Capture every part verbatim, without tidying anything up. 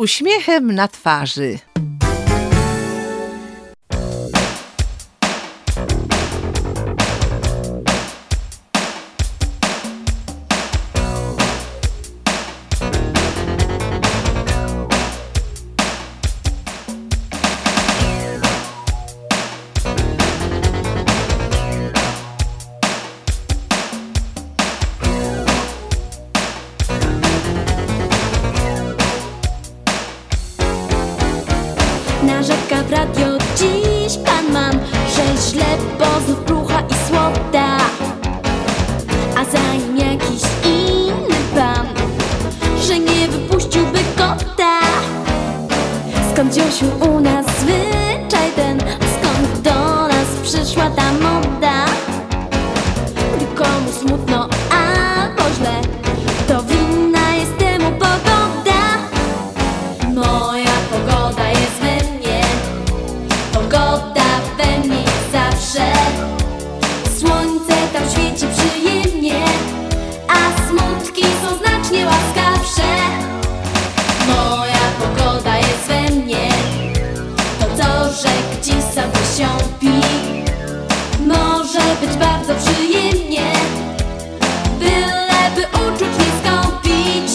uśmiechem na twarzy. Narzeka w radio dziś pan mam, że źle, bo znów krucha i słodka, a za nim jakiś inny pan, że nie wypuściłby kota. Skąd wziął się u nas zwyczaj ten? Skąd do nas przyszła ta moda? Gdy komu smutno albo źle, to winna jest temu pogoda. Moja pogoda jest we mnie, pogoda we mnie zawsze. Słońce tam świeci przyjemnie, a smutki są znacznie łaskawsze. Moja pogoda jest we mnie, to co, że gdzieś sobie siąpi. Może być bardzo przyjemnie, byleby uczuć nie skąpić.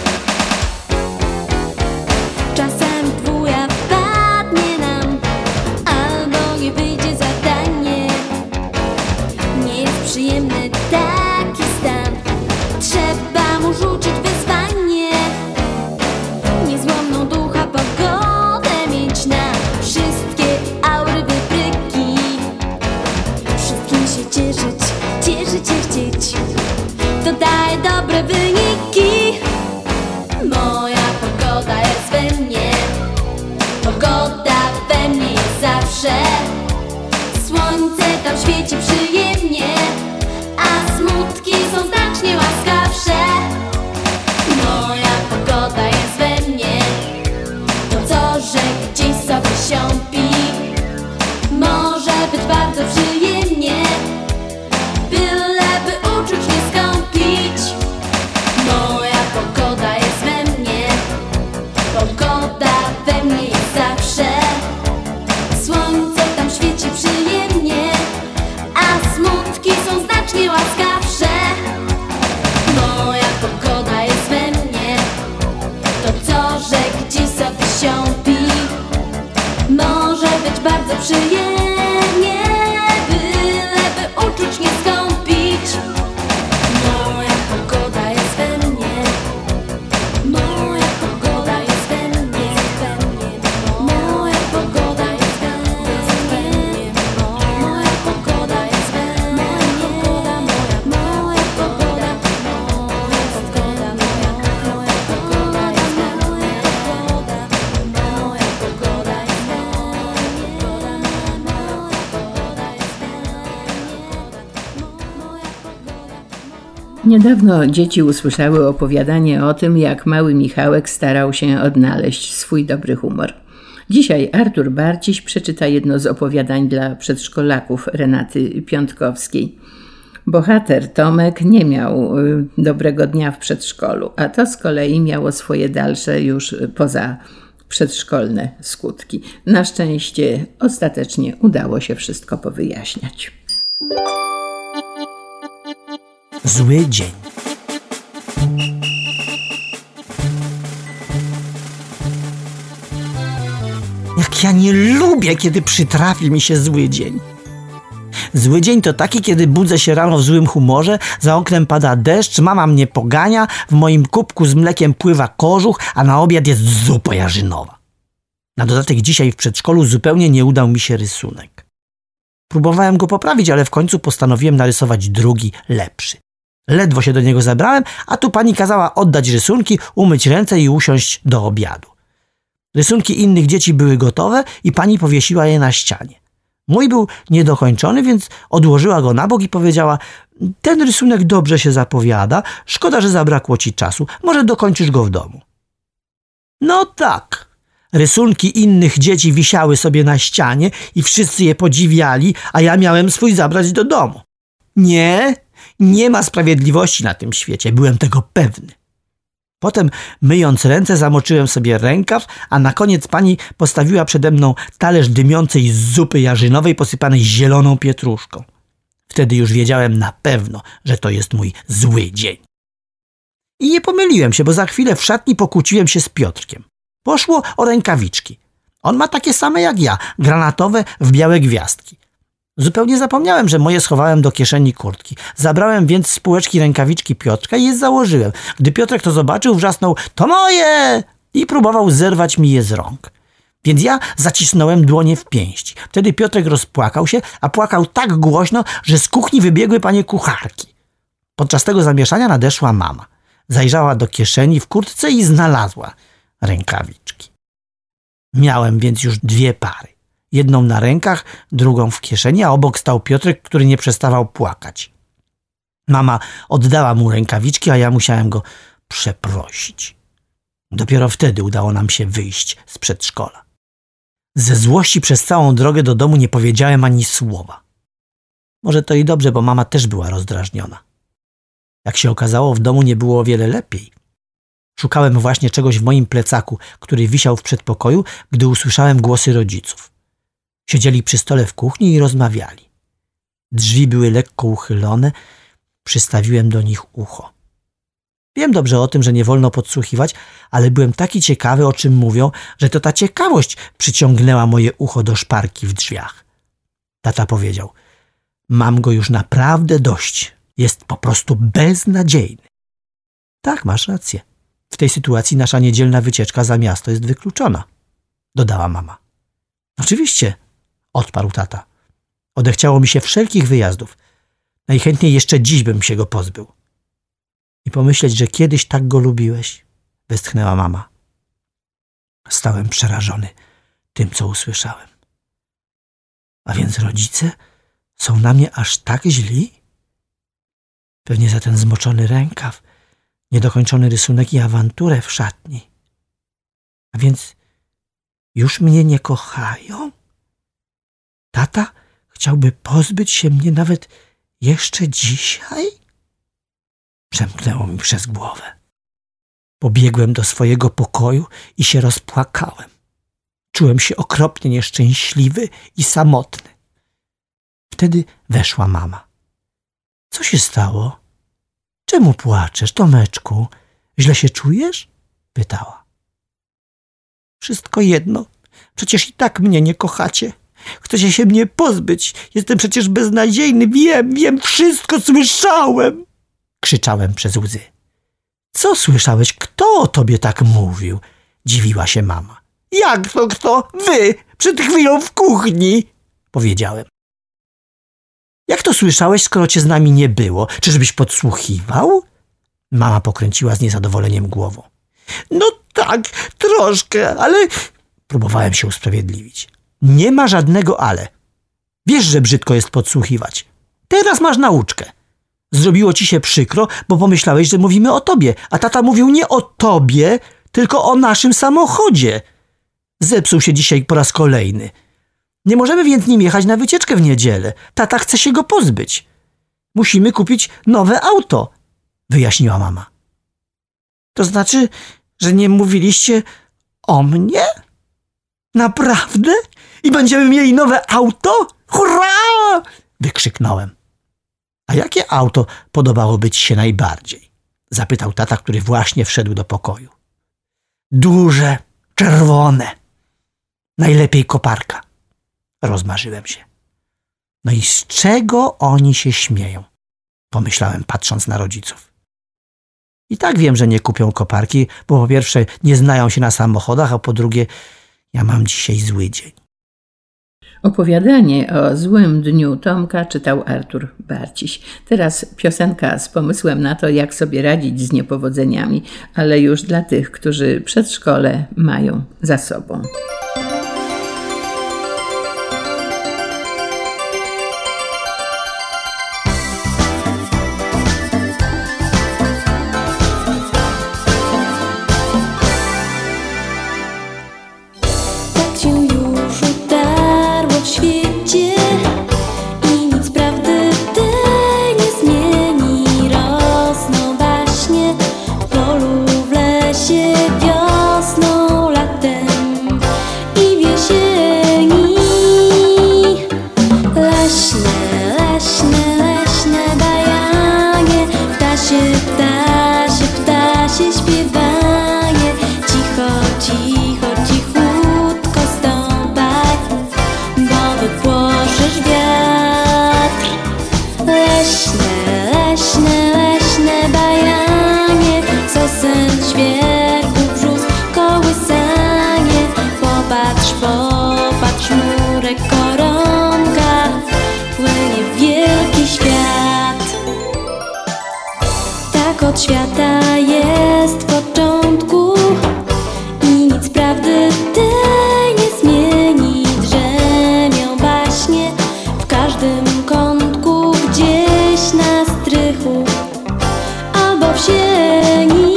Czasem dwuja wpadnie nam, albo nie wyjdzie zadanie. Nie jest przyjemny taki stan, trzeba mu rzucić wyzwanie. Niezłomną ducha pogodę mieć, na wszystkie aury wybryki. Wszystkim się cieszyć, cieszyć się chcieć, to daje dobre wyniki. Moja pogoda jest we mnie, pogoda we mnie jest zawsze. Słońce tam świeci przyjemnie, a smutki są znacznie łaskawsze. Moja pogoda jest we mnie, to co, że gdzieś sobie siąpi. Może być bardzo przyjemnie, byleby uczuć nie skąpić. Moja pogoda jest we mnie, pogoda we mnie jest zawsze. Słońce tam świeci przyjemnie, a smutki są znacznie łaskawsze. Moja pogoda jest we mnie, to co, że gdzieś sobie siąpi. Może być bardzo przyjemnie, byleby uczuć nie skąpić. Moja pogoda jest we mnie, moja pogoda jest we mnie, we mnie. Moja pogoda jest we mnie, moja pogoda jest we mnie, moja pogoda, moja pogoda, moja pogoda, moja moja pogoda jest we mnie, moja pogoda jest we mnie, moja pogoda jest we mnie. Niedawno dzieci usłyszały opowiadanie o tym, jak mały Michałek starał się odnaleźć swój dobry humor. Dzisiaj Artur Barciś przeczyta jedno z opowiadań dla przedszkolaków Renaty Piątkowskiej. Bohater Tomek nie miał y, dobrego dnia w przedszkolu, a to z kolei miało swoje dalsze już poza przedszkolne skutki. Na szczęście ostatecznie udało się wszystko powyjaśniać. Zły dzień. Jak ja nie lubię, kiedy przytrafi mi się zły dzień. Zły dzień to taki, kiedy budzę się rano w złym humorze, za oknem pada deszcz, mama mnie pogania, w moim kubku z mlekiem pływa kożuch, a na obiad jest zupa jarzynowa. Na dodatek dzisiaj w przedszkolu zupełnie nie udał mi się rysunek. Próbowałem go poprawić, ale w końcu postanowiłem narysować drugi, lepszy. Ledwo się do niego zabrałem, a tu pani kazała oddać rysunki, umyć ręce i usiąść do obiadu. Rysunki innych dzieci były gotowe i pani powiesiła je na ścianie. Mój był niedokończony, więc odłożyła go na bok i powiedziała: ten rysunek dobrze się zapowiada, szkoda, że zabrakło ci czasu, może dokończysz go w domu. No tak, rysunki innych dzieci wisiały sobie na ścianie i wszyscy je podziwiali, a ja miałem swój zabrać do domu. Nie, nie ma sprawiedliwości na tym świecie, byłem tego pewny. Potem, myjąc ręce, zamoczyłem sobie rękaw, a na koniec pani postawiła przede mną talerz dymiącej zupy jarzynowej posypanej zieloną pietruszką. Wtedy już wiedziałem na pewno, że to jest mój zły dzień. I nie pomyliłem się, bo za chwilę w szatni pokłóciłem się z Piotrkiem. Poszło o rękawiczki. On ma takie same jak ja, granatowe w białe gwiazdki. Zupełnie zapomniałem, że moje schowałem do kieszeni kurtki. Zabrałem więc z półeczki rękawiczki Piotrka i je założyłem. Gdy Piotrek to zobaczył, wrzasnął: to moje! I próbował zerwać mi je z rąk. Więc ja zacisnąłem dłonie w pięści. Wtedy Piotrek rozpłakał się, a płakał tak głośno, że z kuchni wybiegły panie kucharki. Podczas tego zamieszania nadeszła mama. Zajrzała do kieszeni w kurtce i znalazła rękawiczki. Miałem więc już dwie pary. Jedną na rękach, drugą w kieszeni, a obok stał Piotrek, który nie przestawał płakać. Mama oddała mu rękawiczki, a ja musiałem go przeprosić. Dopiero wtedy udało nam się wyjść z przedszkola. Ze złości przez całą drogę do domu nie powiedziałem ani słowa. Może to i dobrze, bo mama też była rozdrażniona. Jak się okazało, w domu nie było o wiele lepiej. Szukałem właśnie czegoś w moim plecaku, który wisiał w przedpokoju, gdy usłyszałem głosy rodziców. Siedzieli przy stole w kuchni i rozmawiali. Drzwi były lekko uchylone, przystawiłem do nich ucho. Wiem dobrze o tym, że nie wolno podsłuchiwać, ale byłem taki ciekawy, o czym mówią, że to ta ciekawość przyciągnęła moje ucho do szparki w drzwiach. Tata powiedział: mam go już naprawdę dość. Jest po prostu beznadziejny. Tak, masz rację. W tej sytuacji nasza niedzielna wycieczka za miasto jest wykluczona, dodała mama. Oczywiście, odparł tata. Odechciało mi się wszelkich wyjazdów. Najchętniej jeszcze dziś bym się go pozbył. I pomyśleć, że kiedyś tak go lubiłeś, westchnęła mama. Stałem przerażony tym, co usłyszałem. A więc rodzice są na mnie aż tak źli? Pewnie za ten zmoczony rękaw, niedokończony rysunek i awanturę w szatni. A więc już mnie nie kochają? Tata chciałby pozbyć się mnie nawet jeszcze dzisiaj? Przemknęło mi przez głowę. Pobiegłem do swojego pokoju i się rozpłakałem. Czułem się okropnie nieszczęśliwy i samotny. Wtedy weszła mama. Co się stało? Czemu płaczesz, Tomeczku? Źle się czujesz? Pytała. Wszystko jedno. Przecież i tak mnie nie kochacie. Chcecie się mnie pozbyć. Jestem przecież beznadziejny. Wiem, wiem, wszystko słyszałem. Krzyczałem przez łzy. Co słyszałeś? Kto o tobie tak mówił? Dziwiła się mama. Jak to kto? Wy! Przed chwilą w kuchni! Powiedziałem. Jak to słyszałeś, skoro cię z nami nie było? Czyżbyś podsłuchiwał? Mama pokręciła z niezadowoleniem głową. No tak, troszkę, ale... Próbowałem się usprawiedliwić. Nie ma żadnego ale. Wiesz, że brzydko jest podsłuchiwać. Teraz masz nauczkę. Zrobiło ci się przykro, bo pomyślałeś, że mówimy o tobie, a tata mówił nie o tobie, tylko o naszym samochodzie. Zepsuł się dzisiaj po raz kolejny. Nie możemy więc nim jechać na wycieczkę w niedzielę. Tata chce się go pozbyć. Musimy kupić nowe auto, wyjaśniła mama. To znaczy, że nie mówiliście o mnie? Naprawdę? I będziemy mieli nowe auto? Hurra! Wykrzyknąłem. A jakie auto podobałoby ci się najbardziej? Zapytał tata, który właśnie wszedł do pokoju. Duże, czerwone. Najlepiej koparka. Rozmarzyłem się. No i z czego oni się śmieją? Pomyślałem, patrząc na rodziców. I tak wiem, że nie kupią koparki, bo po pierwsze nie znają się na samochodach, a po drugie ja mam dzisiaj zły dzień. Opowiadanie o złym dniu Tomka czytał Artur Barciś. Teraz piosenka z pomysłem na to, jak sobie radzić z niepowodzeniami, ale już dla tych, którzy przedszkole mają za sobą. W polu w lesie od świata jest w początku i nic prawdy tej nie zmieni. Drzemią baśnie w każdym kątku, gdzieś na strychu albo w sieni.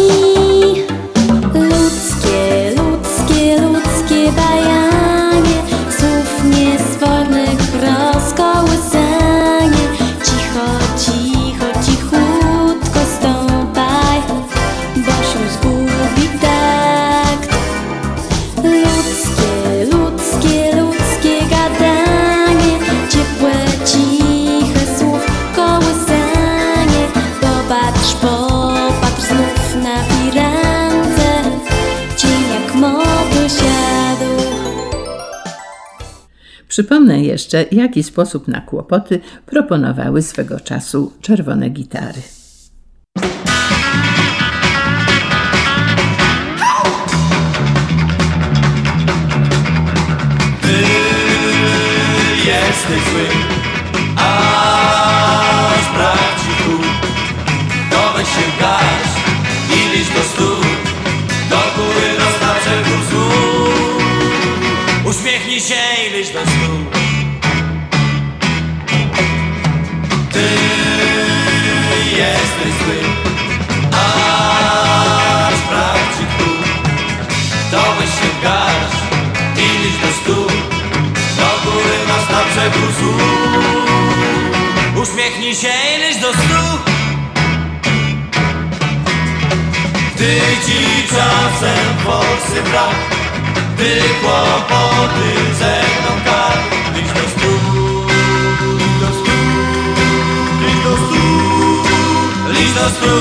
Ludzkie, ludzkie, ludzkie bajanie, słów niesfornych rozkołysanie. Cicho, cicho, cichutko stąpaj, bo się zgubi takt. Ludzkie, ludzkie, ludzkie gadanie, ciepłe, ciche słów kołysanie. Popatrz, popatrz znów na firance, cień jak motyl siadł. Przypomnę jeszcze, jaki sposób na kłopoty proponowały swego czasu czerwone gitary. Ty jesteś zły, aż brak ci tu. To weź się gaś i liść do stu, do góry roztaczę gór złu. Uśmiechnij się i liść do stu. Ty jesteś zły, aż brak ci tu. To weź się gaś i liść do stu, do góry roztaczę gór złu. Uśmiechnij się i liść do stu. Gdy ci czasem forsy brak, gdy kłopoty zegną kark, liść do stu, liść do stu, liść do stu, liść do stu.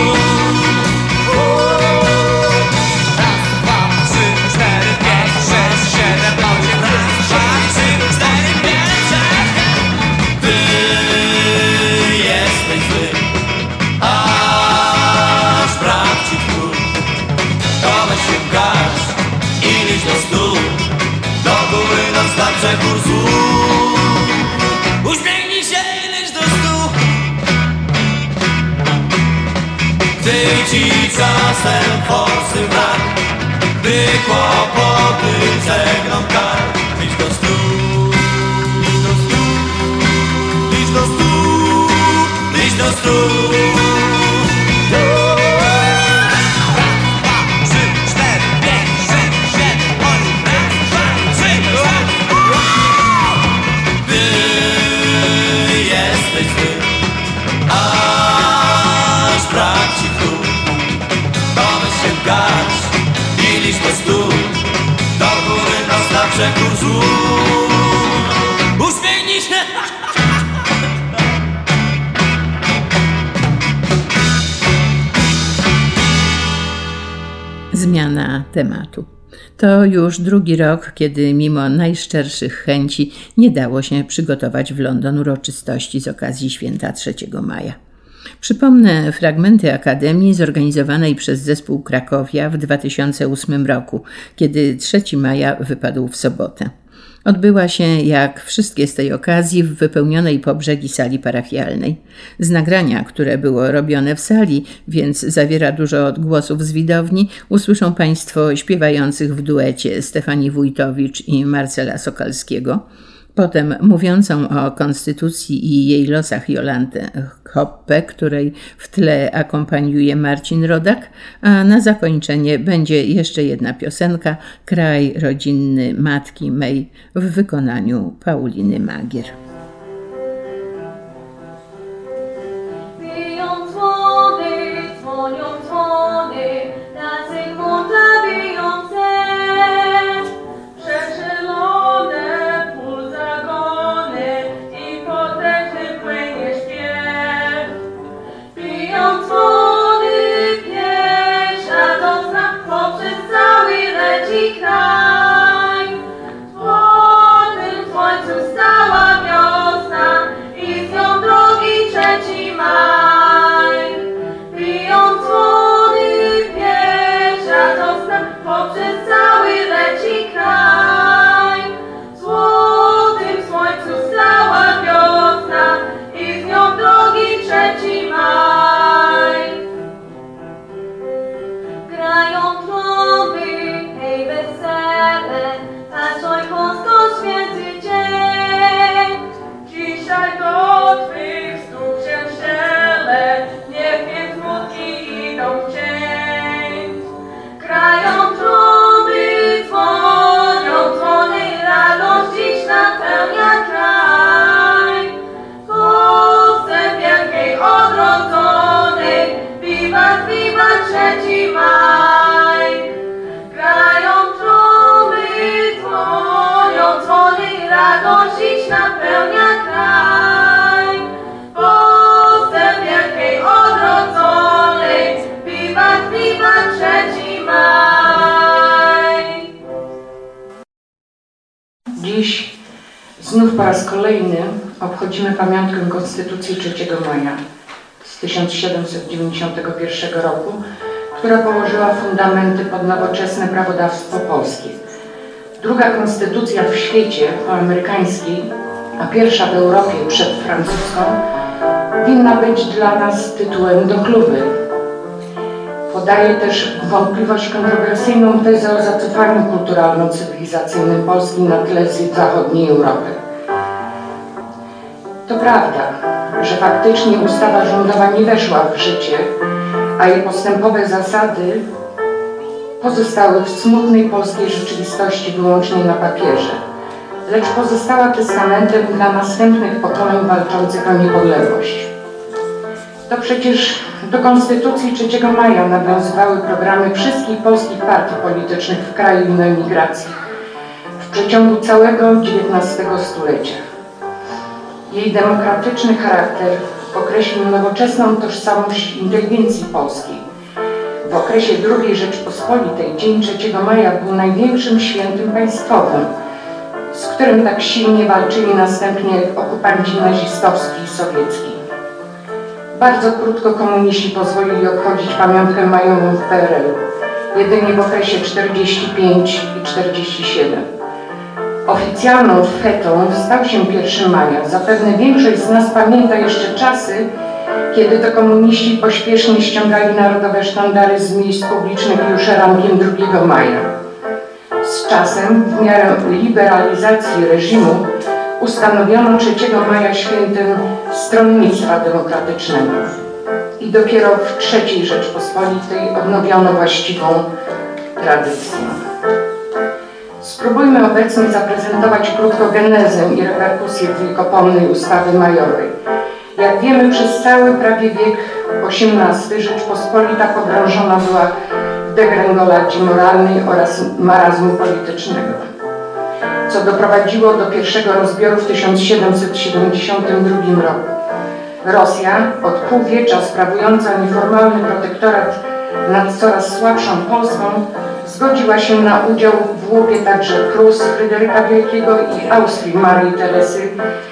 Raz, dwa, trzy, cztery, pięć, sześć, siedem, osiem, raz, dwa, trzy, cztery, pięć, sześć. Ty jesteś zły, aż brak ci tchu. To weź się gaś i liść do stu, do góry roztaczę gór złu. Uśmiechnij się i liść do stu. Gdy ci czasem forsy brak, gdy kłopoty zegną kark, liść do stu, liść do stu, liść do stu, liść do stu. Gór złu. Uśmiechnij się. Zmiana tematu. To już drugi rok, kiedy mimo najszczerszych chęci nie dało się przygotować w London uroczystości z okazji święta trzeciego maja. Przypomnę fragmenty Akademii zorganizowanej przez zespół Krakowia w dwa tysiące ósmym roku, kiedy trzeciego maja wypadł w sobotę. Odbyła się, jak wszystkie z tej okazji, w wypełnionej po brzegi sali parafialnej. Z nagrania, które było robione w sali, więc zawiera dużo odgłosów z widowni, usłyszą Państwo śpiewających w duecie Stefanii Wójtowicz i Marcela Sokalskiego, potem mówiącą o konstytucji i jej losach Jolantę Hoppe, której w tle akompaniuje Marcin Rodak, a na zakończenie będzie jeszcze jedna piosenka, Kraj rodzinny matki mej, w wykonaniu Pauliny Magier. Biją dzwony, dzwonią dzwony, na Zygmunta bijące, przestrzelone pól zagony i potężny płynie śpiew. Biją dzwony, pieśń radosna, poprzez cały leci kraj. W chłodnym słońcu stała wiosna. żyć napełnia kraj. Polsce wielkiej odrodzonej, wiwat, wiwat trzeci maj. Dziś znów po raz kolejny obchodzimy pamiątkę Konstytucji trzeciego maja z tysiąc siedemset dziewięćdziesiątego pierwszego roku, która położyła fundamenty pod nowoczesne prawodawstwo polskie. Druga konstytucja w świecie po amerykańskiej, a pierwsza w Europie przed francuską, winna być dla nas tytułem do chluby. Podaje też wątpliwość kontrowersyjną tezę o zacofaniu kulturalno-cywilizacyjnym Polski na tle zachodniej Europy. To prawda, że faktycznie ustawa rządowa nie weszła w życie, a jej postępowe zasady pozostały w smutnej polskiej rzeczywistości wyłącznie na papierze, lecz pozostała testamentem dla następnych pokoleń walczących o niepodległość. To przecież do Konstytucji trzeciego maja nawiązywały programy wszystkich polskich partii politycznych w kraju i na emigracji w przeciągu całego dziewiętnastego stulecia. Jej demokratyczny charakter określił nowoczesną tożsamość inteligencji polskiej. W okresie drugiej Rzeczpospolitej dzień trzeciego maja był największym świętem państwowym, z którym tak silnie walczyli następnie okupanci nazistowski i sowiecki. Bardzo krótko komuniści pozwolili obchodzić pamiątkę majową w P R L, jedynie w okresie czterdziesty piąty i czterdziesty siódmy. Oficjalną fetą stał się pierwszego maja. Zapewne większość z nas pamięta jeszcze czasy, kiedy to komuniści pośpiesznie ściągali narodowe sztandary z miejsc publicznych już rankiem drugiego maja. Z czasem, w miarę liberalizacji reżimu, ustanowiono trzeciego maja świętem stronnictwa demokratycznego. I dopiero w trzeciej Rzeczpospolitej odnowiono właściwą tradycję. Spróbujmy obecnie zaprezentować krótko genezę i reperkusje wiekopomnej ustawy majowej. Jak wiemy, przez cały prawie wiek osiemnasty Rzeczpospolita pogrążona była w degrengoladzie moralnej oraz marazmu politycznego, co doprowadziło do pierwszego rozbioru w tysiąc siedemset siedemdziesiątym drugim roku. Rosja, od półwiecza sprawująca nieformalny protektorat nad coraz słabszą Polską, zgodziła się na udział w łupie także Prus Fryderyka Wielkiego i Austrii Marii Teresy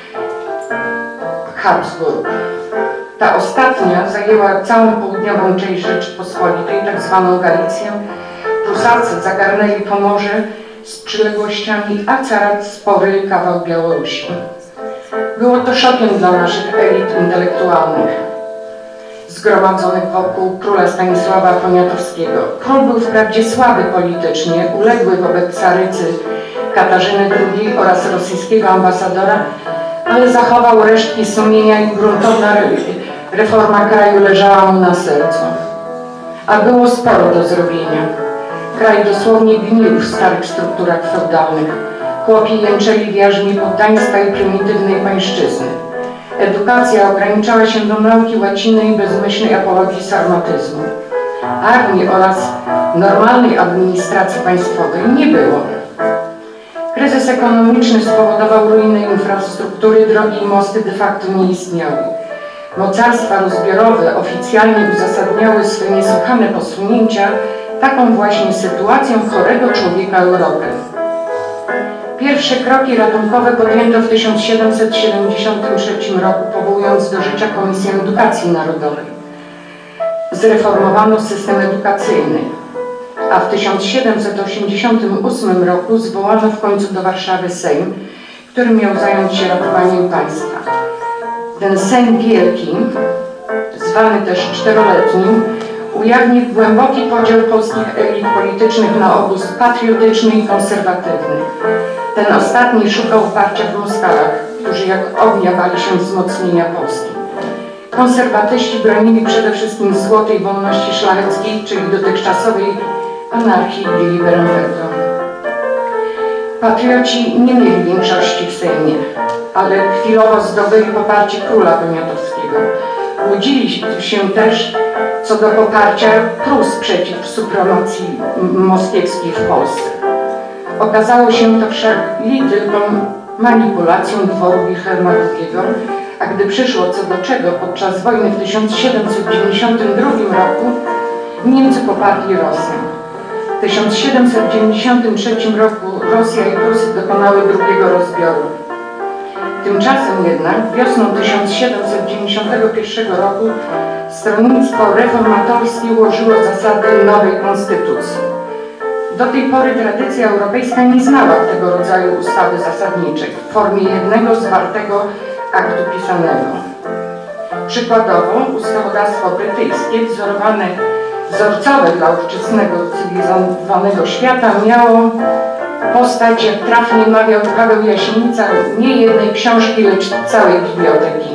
Habsburg. Ta ostatnia zajęła całą południową część Rzeczypospolitej, tak zwaną Galicję. Prusacy zagarnęli Pomorze z przyległościami, a carat spory kawał Białorusi. Było to szokiem dla naszych elit intelektualnych zgromadzonych wokół króla Stanisława Poniatowskiego. Król był wprawdzie słaby politycznie, uległy wobec carycy Katarzyny drugiej oraz rosyjskiego ambasadora, ale zachował resztki sumienia i gruntowna reforma kraju leżała mu na sercu. A było sporo do zrobienia. Kraj dosłownie gnił w starych strukturach feudalnych. Chłopi jęczeli w jarzmie poddaństwa i prymitywnej pańszczyzny. Edukacja ograniczała się do nauki łaciny i bezmyślnej apologii sarmatyzmu. Armii oraz normalnej administracji państwowej nie było. Kryzys ekonomiczny spowodował ruinę infrastruktury, drogi i mosty de facto nie istniały. Mocarstwa rozbiorowe oficjalnie uzasadniały swe niesłychane posunięcia taką właśnie sytuacją chorego człowieka Europy. Pierwsze kroki ratunkowe podjęto w tysiąc siedemset siedemdziesiątym trzecim roku, powołując do życia Komisję Edukacji Narodowej. Zreformowano system edukacyjny, a w tysiąc siedemset osiemdziesiątym ósmym roku zwołano w końcu do Warszawy Sejm, który miał zająć się ratowaniem państwa. Ten Sejm Wielki, zwany też czteroletnim, ujawnił głęboki podział polskich elit politycznych na obóz patriotyczny i konserwatywny. Ten ostatni szukał oparcia w Moskalach, którzy jak ognia bali się wzmocnienia Polski. Konserwatyści bronili przede wszystkim złotej wolności szlacheckiej, czyli dotychczasowej anarchii i liberum veto. Patrioci nie mieli większości w Sejmie, ale chwilowo zdobyli poparcie króla Poniatowskiego. Łudzili się też co do poparcia Prus przeciw supremacji moskiewskiej w Polsce. Okazało się to wszak li tylko manipulacją dworu Wilhelma drugiego, a gdy przyszło co do czego podczas wojny w tysiąc siedemset dziewięćdziesiątym drugim roku, Niemcy poparli Rosję. W tysiąc siedemset dziewięćdziesiątym trzecim roku Rosja i Prusy dokonały drugiego rozbioru. Tymczasem jednak wiosną tysiąc siedemset dziewięćdziesiątego pierwszego roku stronnictwo reformatorskie ułożyło zasady nowej konstytucji. Do tej pory tradycja europejska nie znała tego rodzaju ustawy zasadniczej w formie jednego zwartego aktu pisanego. Przykładowo ustawodawstwo brytyjskie, wzorowane, wzorcowe dla ówczesnego cywilizowanego świata, miało postać, jak trafnie mawiał Paweł Jasienica, nie jednej książki, lecz całej biblioteki.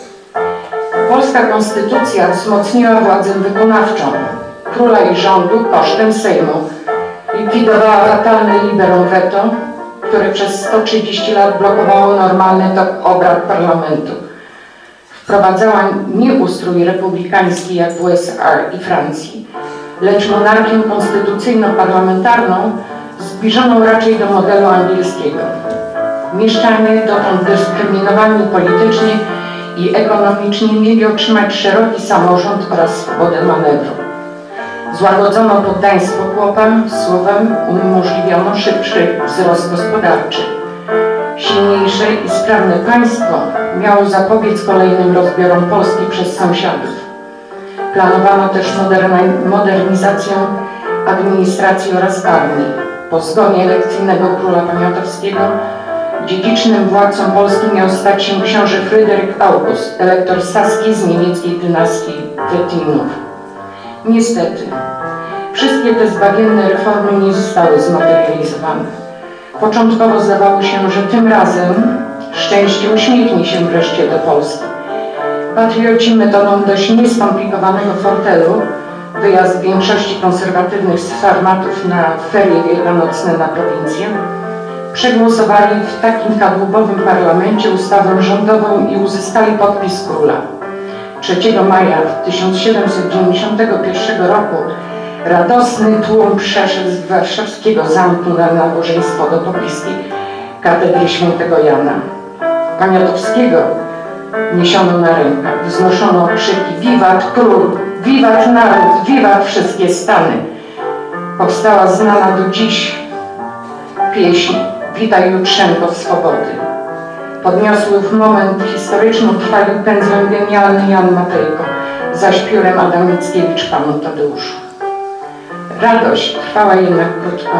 Polska konstytucja wzmocniła władzę wykonawczą, króla i rządu kosztem Sejmu. Likwidowała fatalne liberum veto, które przez sto trzydzieści lat blokowało normalny tok obrad parlamentu. Wprowadzała nie ustrój republikański jak w U S A i Francji, lecz monarchię konstytucyjno-parlamentarną zbliżoną raczej do modelu angielskiego. Mieszczanie, dotąd dyskryminowani politycznie i ekonomicznie, mieli otrzymać szeroki samorząd oraz swobodę manewru. Złagodzono poddaństwo chłopom, słowem umożliwiono szybszy wzrost gospodarczy. Silniejsze i sprawne państwo miało zapobiec kolejnym rozbiorom Polski przez sąsiadów. Planowano też modernizację administracji oraz armii. Po zgonie elekcyjnego króla Poniatowskiego dziedzicznym władcą Polski miał stać się książę Fryderyk August, elektor saski z niemieckiej dynastii Wettinów. Niestety, wszystkie te zbawienne reformy nie zostały zmaterializowane. Początkowo zdawało się, że tym razem szczęście uśmiechnie się wreszcie do Polski. Patrioci metodą dość nieskomplikowanego fortelu, wyjazd większości konserwatywnych sarmatów na ferie wielkanocne na prowincję, przegłosowali w takim kadłubowym parlamencie ustawę rządową i uzyskali podpis króla. trzeciego maja tysiąc siedemset dziewięćdziesiątego pierwszego roku radosny tłum przeszedł z warszawskiego zamku na nabożeństwo do pobliskiej katedry świętego Jana. Poniatowskiego niesiono na rękach, wznoszono krzyki wiwat król, wiwat naród, wiwat wszystkie stany. Powstała znana do dziś pieśń Witaj Jutrzenko swobody. Podniosły w moment historyczny trwalił pędzlem genialny Jan Matejko, zaś piórem Adam Mickiewicz panu Tadeuszu. Radość trwała jednak krótko.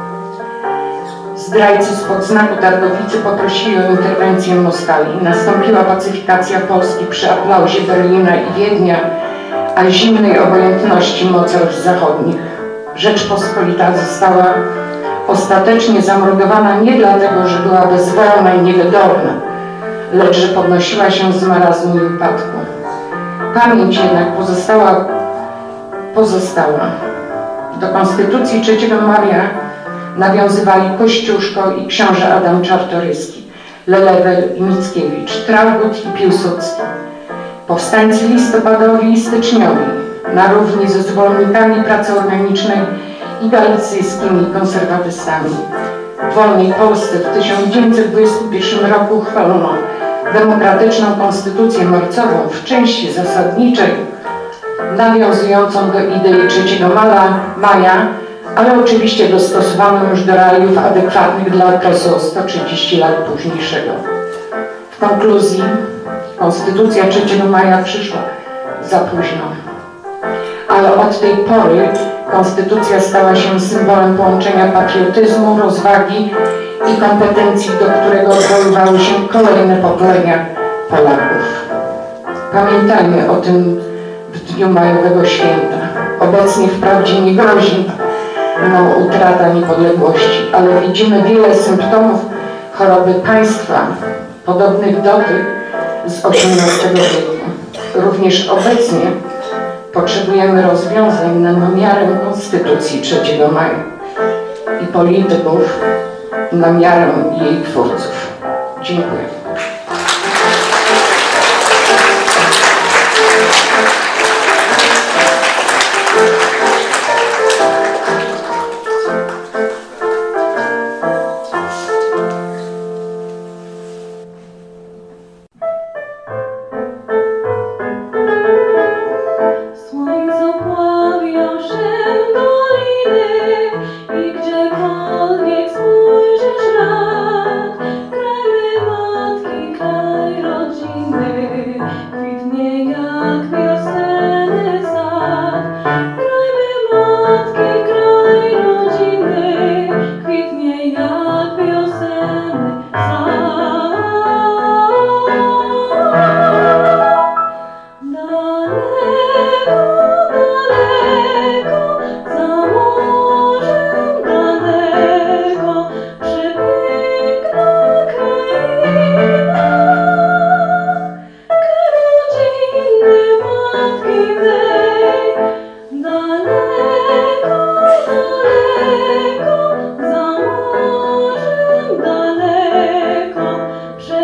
Zdrajcy spod znaku Targowicy poprosili o interwencję Moskali. Nastąpiła pacyfikacja Polski przy aplauzie Berlina i Wiednia, a zimnej obojętności mocarstw zachodnich. Rzeczpospolita została ostatecznie zamordowana nie dlatego, że była bezwolna i niewydolna, lecz że podnosiła się z marazmu i upadku. Pamięć jednak pozostała, pozostała. Do Konstytucji trzeciego maja nawiązywali Kościuszko i książę Adam Czartoryski, Lelewel i Mickiewicz, Traugott i Piłsudski. Powstańcy listopadowi i styczniowi, na równi ze zwolennikami pracy organicznej i galicyjskimi konserwatystami. W wolnej Polsce w tysiąc dziewięćset dwudziestym pierwszym roku uchwalono demokratyczną konstytucję marcową w części zasadniczej, nawiązującą do idei trzeciego maja, ale oczywiście dostosowaną już do realiów adekwatnych dla okresu o sto trzydzieści lat późniejszego. W konkluzji konstytucja trzeciego maja przyszła za późno, ale od tej pory konstytucja stała się symbolem połączenia patriotyzmu, rozwagi i kompetencji, do którego odwoływały się kolejne pokolenia Polaków. Pamiętajmy o tym w dniu majowego święta. Obecnie wprawdzie nie grozi nam utrata niepodległości, ale widzimy wiele symptomów choroby państwa, podobnych do tych z osiemnastego wieku. Również obecnie potrzebujemy rozwiązań na miarę Konstytucji trzeciego maja i polityków na miarę jej twórców. Dziękuję.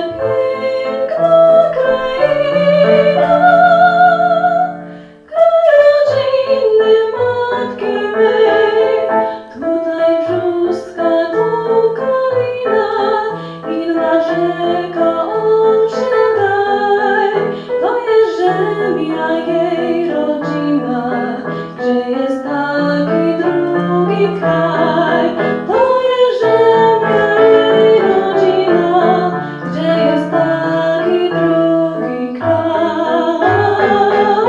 Przepiękna kraina, kraj rodzinny matki mej. Tutaj brzustka, tu kalina, inna rzeka Olsztyn. To jest ziemia jej rodzina, gdzie jest taki drugi kraj. To jest ziemia jej rodzina, gdzie jest taki drugi kraj.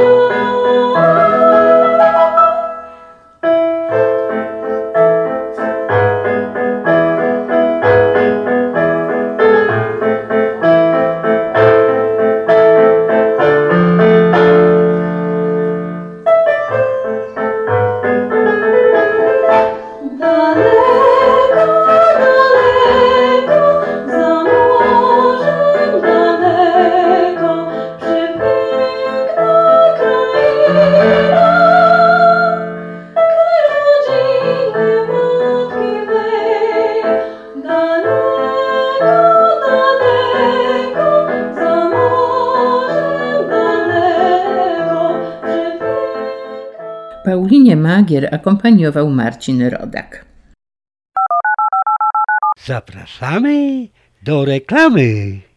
Daleko, daleko, za morzem daleko, przepiękna kraina, kraj rodzinny matki mej. Daleko, daleko, za morzem daleko, przepiękna. Paulinie Magier akompaniował Marcin Rodak. Zapraszamy do reklamy.